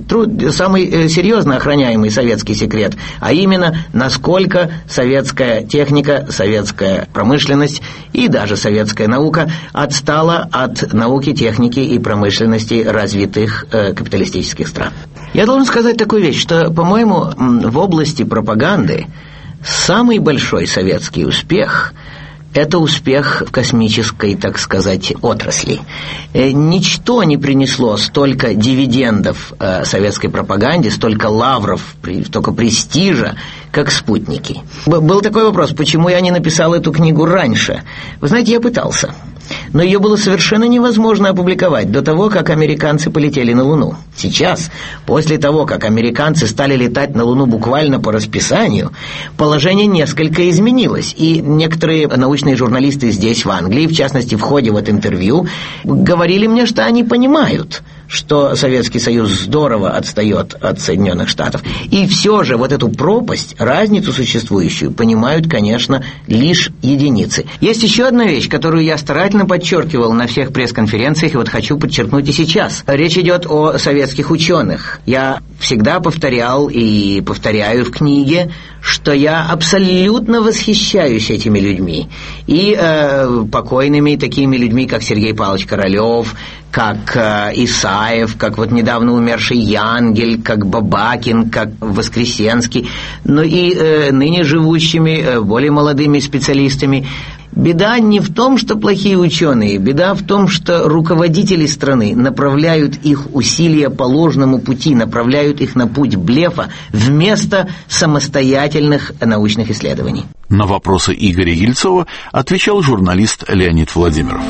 серьезно охраняемый советский секрет, а именно, насколько советская техника, советская промышленность и даже советская наука отстала от науки, техники и промышленности развитых капиталистических стран. Я должен сказать такую вещь, что, по-моему, в области пропаганды самый большой советский успех это успех в космической, так сказать, отрасли. Ничто не принесло столько дивидендов советской пропаганде, столько лавров, столько престижа, как спутники. Был такой вопрос, почему я не написал эту книгу раньше? Вы знаете, я пытался. Но ее было совершенно невозможно опубликовать до того, как американцы полетели на Луну. Сейчас, после того, как американцы стали летать на Луну буквально по расписанию, положение несколько изменилось. И некоторые научные журналисты здесь, в Англии, в частности, в ходе вот интервью, говорили мне, что они понимают, что Советский Союз здорово отстает от Соединенных Штатов. И все же вот эту пропасть, разницу существующую, понимают, конечно, лишь единицы. Есть еще одна вещь, которую я старательно подчеркивал на всех пресс-конференциях, и вот хочу подчеркнуть и сейчас. Речь идет о советских ученых. Я всегда повторял и повторяю в книге, что я абсолютно восхищаюсь этими людьми. И покойными такими людьми, как Сергей Павлович Королёв, как Исаев, как вот недавно умерший Янгель, как Бабакин, как Воскресенский, но и ныне живущими, более молодыми специалистами. Беда не в том, что плохие ученые, беда в том, что руководители страны направляют их усилия по ложному пути, направляют их на путь блефа вместо самостоятельных научных исследований. На вопросы Игоря Ельцова отвечал журналист Леонид Владимиров.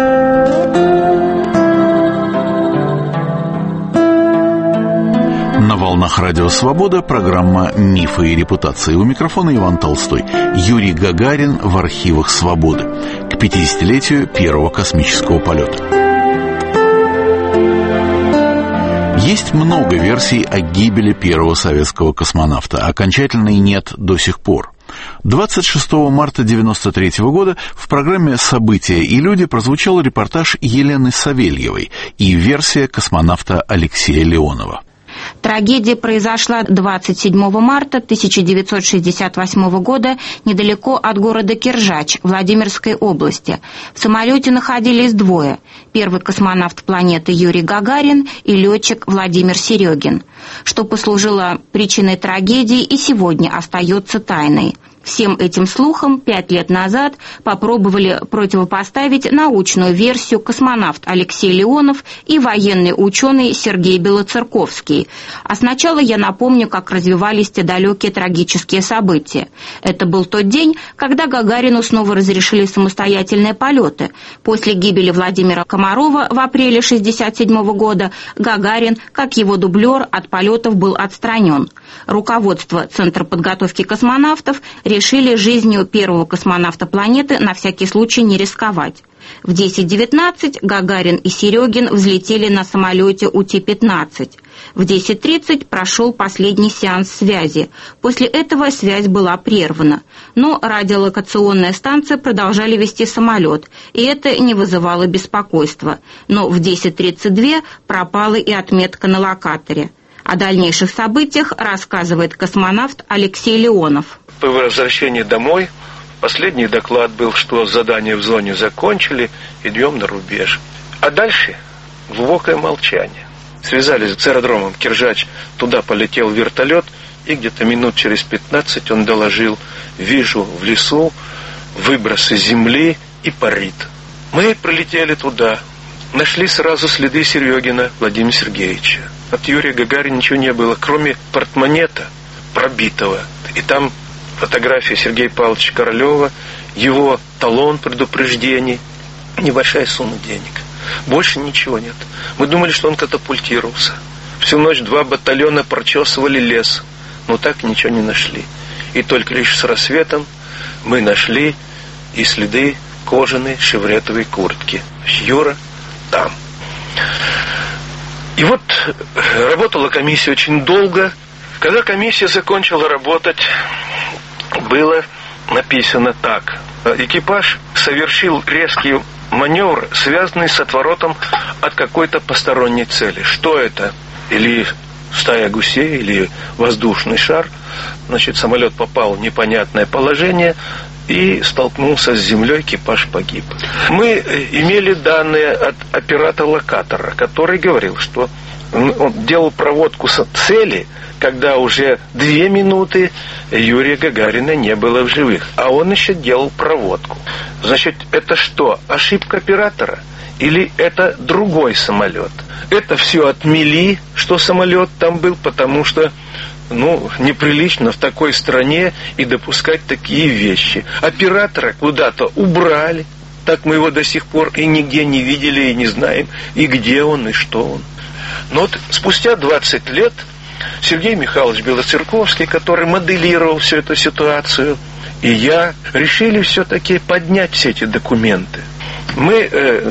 На волнах Радио Свобода программа «Мифы и репутации». У микрофона Иван Толстой. Юрий Гагарин в архивах Свободы к 50-летию первого космического полета. Есть много версий о гибели первого советского космонавта. Окончательной нет до сих пор. 26 марта 1993 года в программе «События и люди» прозвучал репортаж Елены Савельевой и версия космонавта Алексея Леонова. Трагедия произошла 27 марта 1968 года недалеко от города Киржач Владимирской области. В самолете находились двое. Первый космонавт планеты Юрий Гагарин и летчик Владимир Серегин. Что послужило причиной трагедии и сегодня остается тайной. Всем этим слухам 5 лет назад попробовали противопоставить научную версию космонавт Алексей Леонов и военный ученый Сергей Белоцерковский. А сначала я напомню, как развивались те далекие трагические события. Это был тот день, когда Гагарину снова разрешили самостоятельные полеты. После гибели Владимира Комарова в апреле 1967 года Гагарин, как его дублер, от полетов был отстранен. Руководство Центра подготовки космонавтов решили жизнью первого космонавта планеты на всякий случай не рисковать. В 10:19 Гагарин и Серегин взлетели на самолете УТ-15. В 10:30 прошел последний сеанс связи. После этого связь была прервана. Но радиолокационная станция продолжали вести самолет, и это не вызывало беспокойства. Но в 10:32 пропала и отметка на локаторе. О дальнейших событиях рассказывает космонавт Алексей Леонов. По возвращении домой последний доклад был, что задание в зоне закончили, идем на рубеж. А дальше глубокое молчание. Связались с аэродромом Киржач, туда полетел вертолет, и где-то минут через 15 он доложил: вижу в лесу выбросы земли и парит. Мы прилетели туда, нашли сразу следы Серегина Владимира Сергеевича. От Юрия Гагарина ничего не было, кроме портмонета пробитого. И там фотография Сергея Павловича Королёва, его талон предупреждений, небольшая сумма денег. Больше ничего нет. Мы думали, что он катапультировался. Всю ночь 2 батальона прочесывали лес, но так ничего не нашли. И только лишь с рассветом мы нашли и следы кожаной шевретовой куртки. Юра там. И вот работала комиссия очень долго. Когда комиссия закончила работать, было написано так: экипаж совершил резкий маневр, связанный с отворотом от какой-то посторонней цели. Что это? Или стая гусей, или воздушный шар. Значит, самолет попал в непонятное положение и столкнулся с землей, экипаж погиб. Мы имели данные от оператора локатора, который говорил, что Он делал проводку цели, когда уже 2 минуты Юрия Гагарина не было в живых. А он еще делал проводку. Значит, это что, ошибка оператора? Или это другой самолет? Это все отмели, что самолет там был, потому что неприлично в такой стране и допускать такие вещи. Оператора куда-то убрали. Так мы его до сих пор и нигде не видели, и не знаем, и где он, и что он. Но вот спустя 20 лет Сергей Михайлович Белоцерковский, который моделировал всю эту ситуацию, и я решили все-таки поднять все эти документы. Мы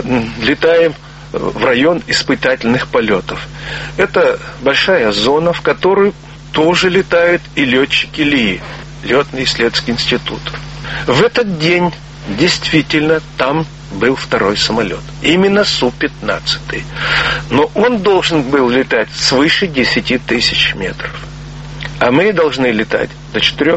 летаем в район испытательных полетов. Это большая зона, в которую тоже летают и летчики ЛИИ, Летный исследовательский институт. В этот день действительно там был второй самолет. Именно Су-15. Но он должен был летать свыше 10 тысяч метров. А мы должны летать до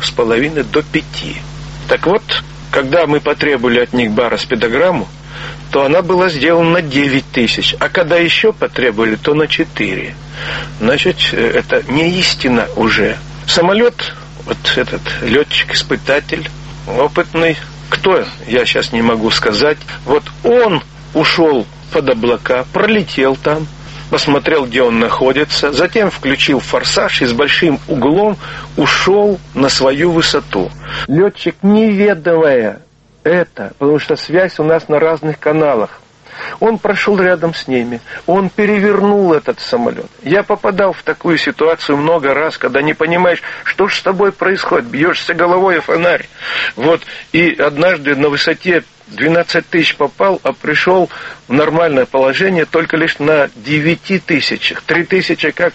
4,5 до 5. Так вот, когда мы потребовали от них бароспедограмму, то она была сделана на 9 тысяч. А когда еще потребовали, то на 4. Значит, это не истина уже. Самолет, вот этот летчик-испытатель, опытный, кто, я сейчас не могу сказать. Вот он ушел под облака, пролетел там, посмотрел, где он находится, затем включил форсаж и с большим углом ушел на свою высоту. Летчик, не ведая это, потому что связь у нас на разных каналах, он прошел рядом с ними, он перевернул этот самолет. Я попадал в такую ситуацию много раз, когда не понимаешь, что же с тобой происходит, бьешься головой о фонарь. Вот, и однажды на высоте 12 тысяч попал, а пришел в нормальное положение только лишь на 9 тысячах. 3 тысячи как,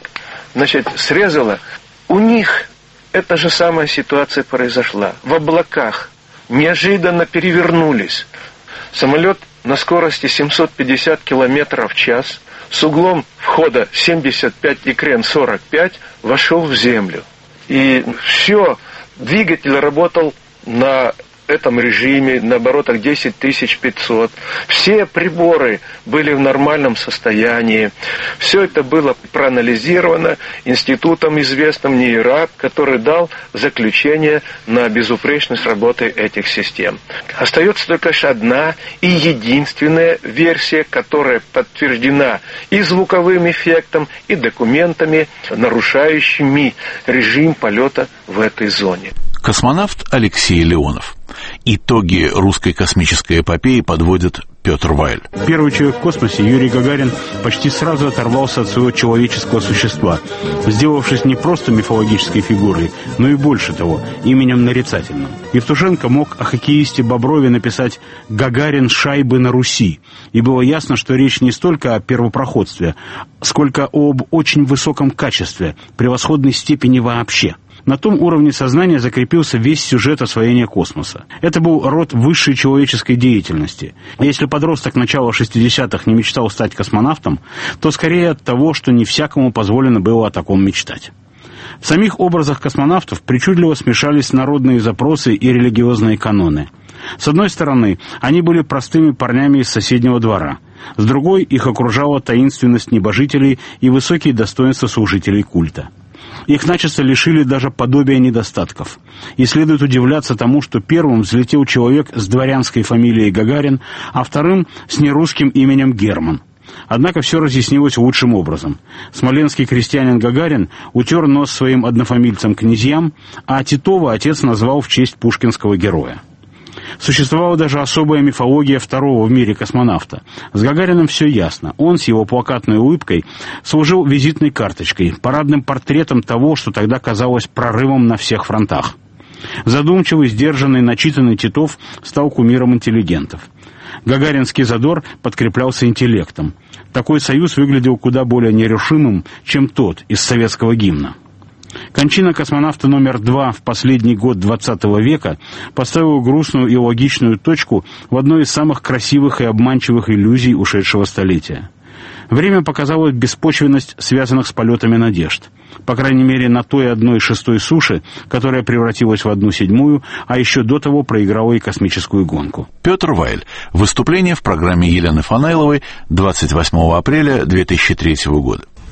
срезало. У них эта же самая ситуация произошла. В облаках неожиданно перевернулись. Самолет на скорости 750 км в час, с углом входа 75 и крен 45, вошел в землю. И все, двигатель работал на этом режиме, на оборотах 10 500. Все приборы были в нормальном состоянии. Все это было проанализировано институтом известным НИИРА, который дал заключение на безупречность работы этих систем. Остается только лишь одна и единственная версия, которая подтверждена и звуковым эффектом, и документами, нарушающими режим полета в этой зоне. Космонавт Алексей Леонов. Итоги русской космической эпопеи подводит Петр Вайль. Первый человек в космосе, Юрий Гагарин, почти сразу оторвался от своего человеческого существа, сделавшись не просто мифологической фигурой, но и больше того, именем нарицательным. Евтушенко мог о хоккеисте Боброве написать «Гагарин шайбы на Руси», и было ясно, что речь не столько о первопроходстве, сколько об очень высоком качестве, превосходной степени вообще. На том уровне сознания закрепился весь сюжет освоения космоса. Это был род высшей человеческой деятельности. Если подросток начала 60-х не мечтал стать космонавтом, то скорее от того, что не всякому позволено было о таком мечтать. В самих образах космонавтов причудливо смешались народные запросы и религиозные каноны. С одной стороны, они были простыми парнями из соседнего двора. С другой, их окружала таинственность небожителей и высокие достоинства служителей культа. Их начисто лишили даже подобия недостатков. И следует удивляться тому, что первым взлетел человек с дворянской фамилией Гагарин, а вторым с нерусским именем Герман. Однако все разъяснилось лучшим образом. Смоленский крестьянин Гагарин утер нос своим однофамильцам-князьям, а Титова отец назвал в честь пушкинского героя. Существовала даже особая мифология второго в мире космонавта. С Гагариным все ясно. Он с его плакатной улыбкой служил визитной карточкой, парадным портретом того, что тогда казалось прорывом на всех фронтах. Задумчивый, сдержанный, начитанный Титов стал кумиром интеллигентов. Гагаринский задор подкреплялся интеллектом. Такой союз выглядел куда более нерешимым, чем тот из советского гимна. Кончина космонавта номер 2 в последний год 20 века поставила грустную и логичную точку в одной из самых красивых и обманчивых иллюзий ушедшего столетия. Время показало беспочвенность связанных с полетами надежд. По крайней мере, на той 1/6 суши, которая превратилась в 1/7, а еще до того проиграла и космическую гонку. Петр Вайль. Выступление в программе Елены Фанайловой 28 апреля 2003 года.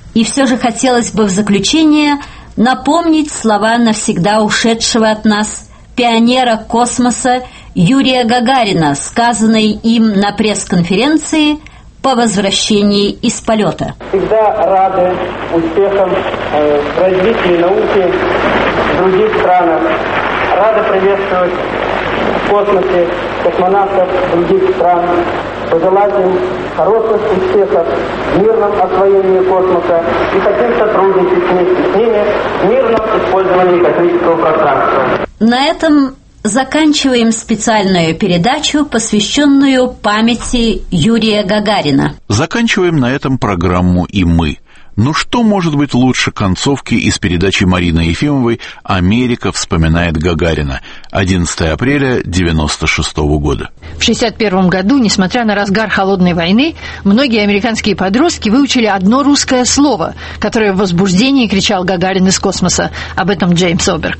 И все же хотелось бы в заключение напомнить слова навсегда ушедшего от нас пионера космоса Юрия Гагарина, сказанные им на пресс-конференции по возвращении из полета. Всегда рады успехам в развитии науки в других странах. Рады приветствовать в космосе космонавтов других стран. Пожелать им хороших успехов в мирном освоении космоса и хотим сотрудничать вместе с ними в мирном использовании космического пространства. На этом заканчиваем специальную передачу, посвященную памяти Юрия Гагарина. Заканчиваем на этом программу и мы. Ну что может быть лучше концовки из передачи Марины Ефимовой «Америка вспоминает Гагарина», 11 апреля 1996 года. В 1961 году, несмотря на разгар холодной войны, многие американские подростки выучили одно русское слово, которое в возбуждении кричал Гагарин из космоса. Об этом Джеймс Оберг.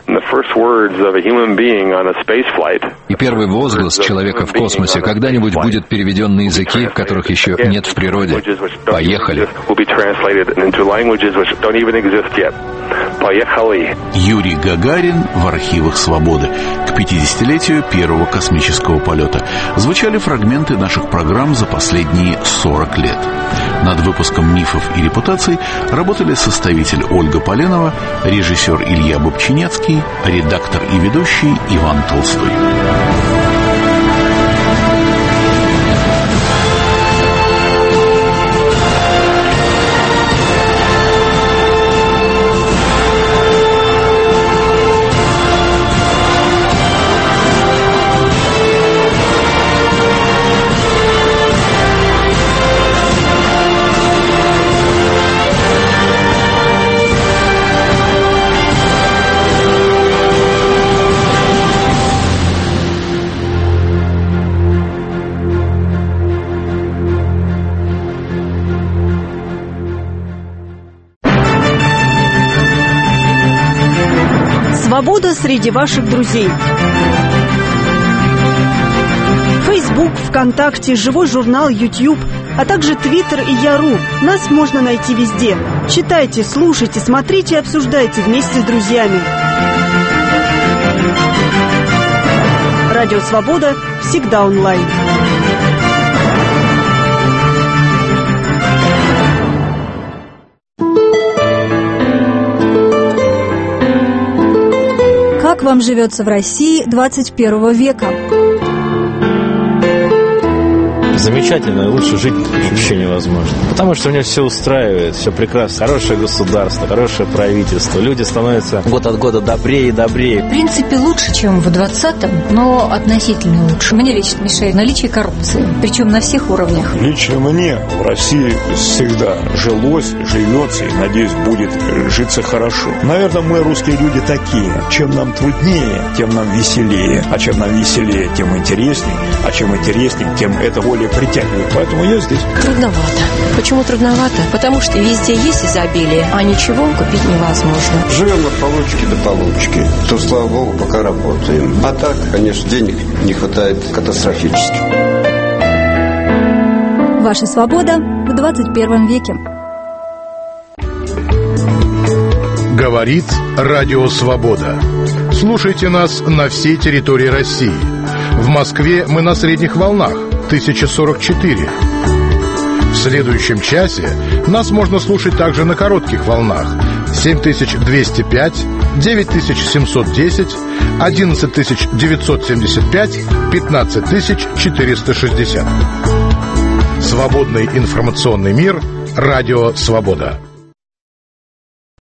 И первый возглас человека в космосе когда-нибудь будет переведен на языки, которых еще нет в природе. Поехали. Поехали. Юрий Гагарин в архивах «Свободы» к 50-летию первого космического полета. Звучали фрагменты наших программ за последние 40 лет. Над выпуском «Мифов и репутаций» работали составитель Ольга Поленова, режиссер Илья Бобчинецкий, редактор и ведущий Иван Толстой. Свобода среди ваших друзей. Facebook, ВКонтакте, живой журнал, YouTube, а также Twitter и Яру. Нас можно найти везде. Читайте, слушайте, смотрите и обсуждайте вместе с друзьями. Радио «Свобода» всегда онлайн. Как вам живется в России 21 века? Замечательно, лучше жить вообще невозможно. Потому что у него все устраивает, все прекрасно. Хорошее государство, хорошее правительство. Люди становятся год от года добрее и добрее. В принципе, лучше, чем в 20-м, но относительно лучше. Мне лично мешает наличие коррупции, причем на всех уровнях. Лично мне в России всегда жилось, живется и, надеюсь, будет житься хорошо. Наверное, мы, русские люди, такие. Чем нам труднее, тем нам веселее. А чем нам веселее, тем интереснее. А чем интереснее, тем это более притягивает. Поэтому я здесь. Трудновато. Почему трудновато? Потому что везде есть изобилие, а ничего купить невозможно. Живем от получки до получки. То, слава богу, пока работаем. А так, конечно, денег не хватает катастрофически. Ваша свобода в 21 веке. Говорит Радио Свобода. Слушайте нас на всей территории России. В Москве мы на средних волнах 1044. В следующем часе нас можно слушать также на коротких волнах 7205, 9710, 11975, 15460. Свободный информационный мир. Радио Свобода.